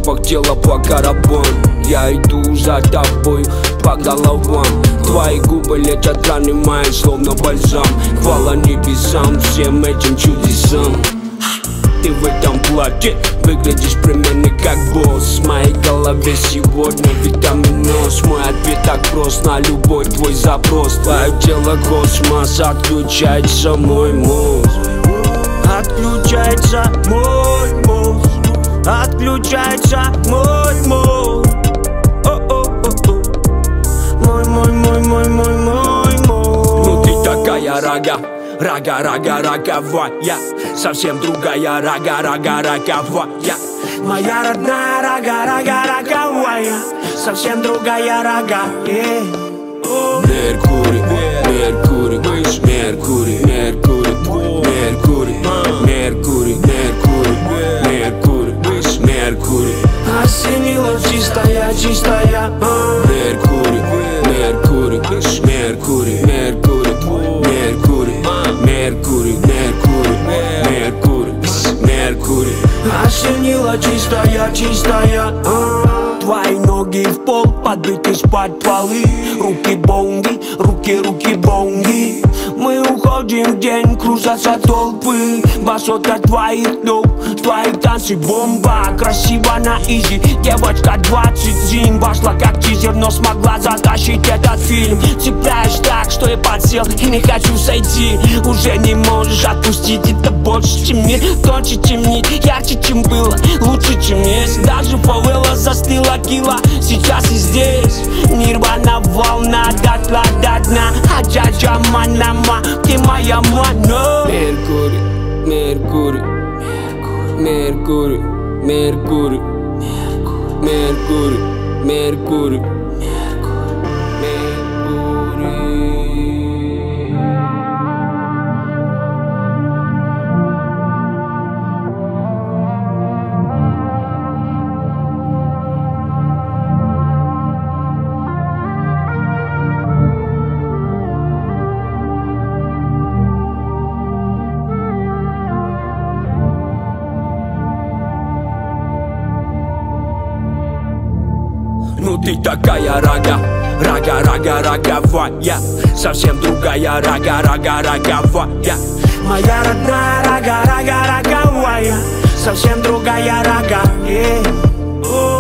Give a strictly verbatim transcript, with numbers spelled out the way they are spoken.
Запах тела по карабан. Я иду за тобой по головам. Твои губы летят раны мои, словно бальзам. Хвала небесам, всем этим чудесам. Ты в этом платье выглядишь примерно как босс. В моей голове сегодня витаминоз. Мой ответ так прост на любой твой запрос. Твое тело космос, отключается мой мозг. Отключается мой мозг. Отключается мой мозг. Мой, мой, мой, мой, мой, мой мозг. Ну ты такая рога, рога, рога, роговая. Совсем другая рога, рога, роговая. Моя родная рога, рога, роговая. Совсем другая рога, yeah. Меркурий, Меркурий, Меркурий, Меркурий, Меркурий, Меркурий, Меркурий, Меркурий, Меркурий. Осенила чистая, чистая. Меркурий, Меркурий, Меркурий, Меркурий, Меркурий, Меркурий, Меркурий, Меркурий, Меркурий. Осенила чистая, чистая. Твои ноги в пол, подбиты из-под полы. Руки бонги, руки, руки бонги. Мы уходим в день, кружатся толпы. Басота твоих ног, твои танцы бомба. Красиво на изи, девочка двадцать зим. Вошла как тизер, но смогла затащить этот фильм. Цепляешь так, что я подсел и не хочу сойти. Уже не можешь отпустить, это больше, чем мир. Тоньше, чем нить, ярче, чем было, лучше, чем есть. Даже фавела застыла кила, сейчас и здесь. Нирвана волна, дотла до дна. Аджаджа манама, ты моя мана. Меркурий, Меркурий, Меркурий, Меркурий, Меркурий, Меркурий, Меркурий. Ну ты такая рога, рога, рога, роговая. Совсем другая рога, рога, роговая. Моя родная рога, рога, роговая. Совсем другая рога, yeah.